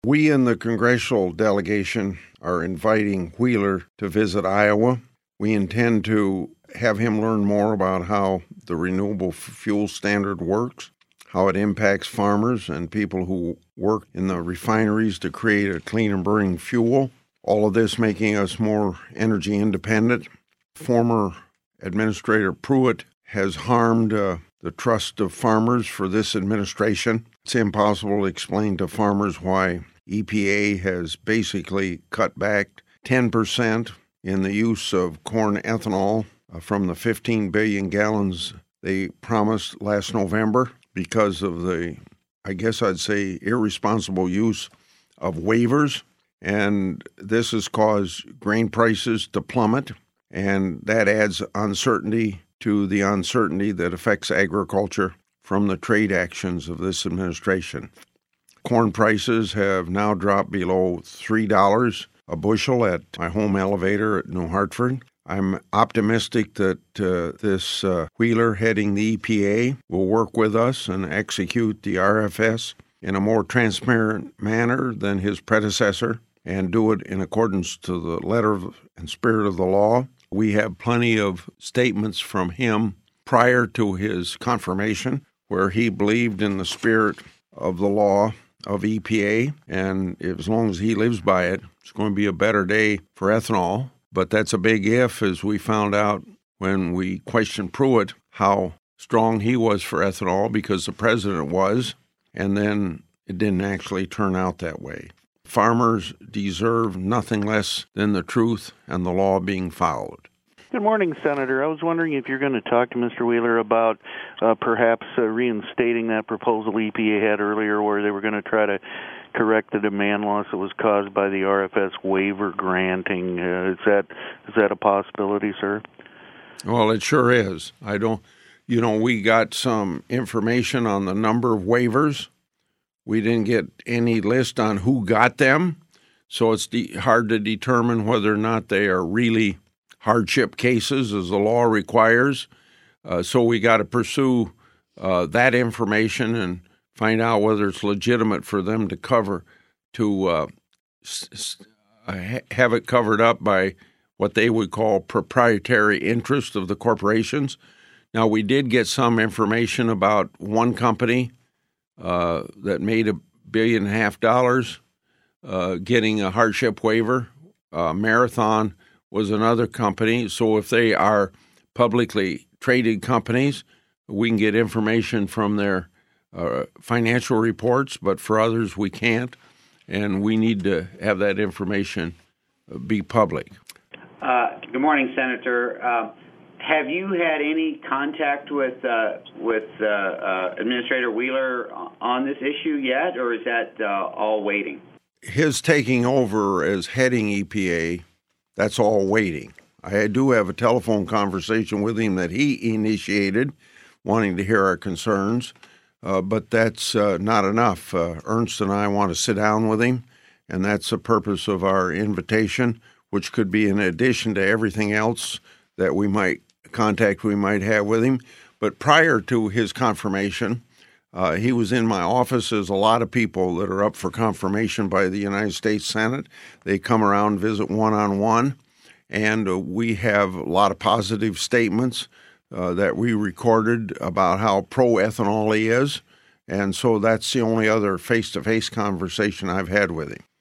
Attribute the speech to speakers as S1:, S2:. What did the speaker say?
S1: We in the congressional delegation are inviting Wheeler to visit Iowa. We intend to have him learn more about how the renewable fuel standard works, how it impacts farmers and people who work in the refineries to create a clean and burning fuel. All of this making us more energy independent. Former Administrator Pruitt has harmed the trust of farmers for this administration. It's impossible to explain to farmers why EPA has basically cut back 10% in the use of corn ethanol from the 15 billion gallons they promised last November because of the, I guess I'd say, irresponsible use of waivers. And this has caused grain prices to plummet, and that adds uncertainty to the uncertainty that affects agriculture from the trade actions of this administration. Corn prices have now dropped below $3 a bushel at my home elevator at New Hartford. I'm optimistic that this Wheeler heading the EPA will work with us and execute the RFS in a more transparent manner than his predecessor and do it in accordance to the letter and spirit of the law. We have plenty of statements from him prior to his confirmation where he believed in the spirit of the law of EPA, and as long as he lives by it, it's going to be a better day for ethanol. But that's a big if, as we found out when we questioned Pruitt how strong he was for ethanol because the president was, and then it didn't actually turn out that way. Farmers deserve nothing less than the truth and the law being followed.
S2: Good morning, Senator. I was wondering if you're going to talk to Mr. Wheeler about perhaps reinstating that proposal EPA had earlier where they were going to try to correct the demand loss that was caused by the RFS waiver granting. Is that a possibility, sir?
S1: Well, it sure is. We got some information on the number of waivers. We didn't get any list on who got them, so it's hard to determine whether or not they are really hardship cases as the law requires. So we got to pursue that information and find out whether it's legitimate for them to have it covered up by what they would call proprietary interest of the corporations. Now, we did get some information about one company that made $1.5 billion getting a hardship waiver. Marathon was another company. So if they are publicly traded companies, we can get information from their financial reports, but for others we can't, and we need to have that information be public.
S3: Good morning, Senator. Have you had any contact with Administrator Wheeler on this issue yet, or is that all waiting?
S1: His taking over as heading EPA, that's all waiting. I do have a telephone conversation with him that he initiated, wanting to hear our concerns, but that's not enough. Ernst and I want to sit down with him, and that's the purpose of our invitation, which could be in addition to everything else that we might have with him. But prior to his confirmation, he was in my office. There's a lot of people that are up for confirmation by the United States Senate. They come around and visit one-on-one, and we have a lot of positive statements that we recorded about how pro-ethanol he is, and so that's the only other face-to-face conversation I've had with him.